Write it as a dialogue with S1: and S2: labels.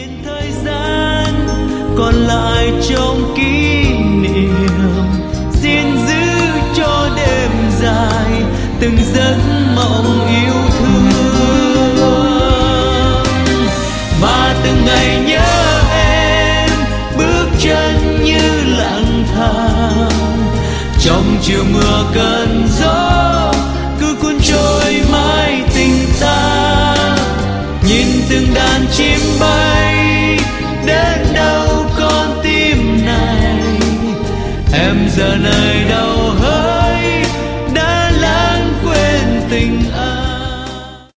S1: thời gian còn lại trong kỷ niệm, xin giữ cho đêm dài từng giấc mộng yêu thương. Và từng ngày nhớ em, bước chân như lang thang trong chiều mưa cơn gió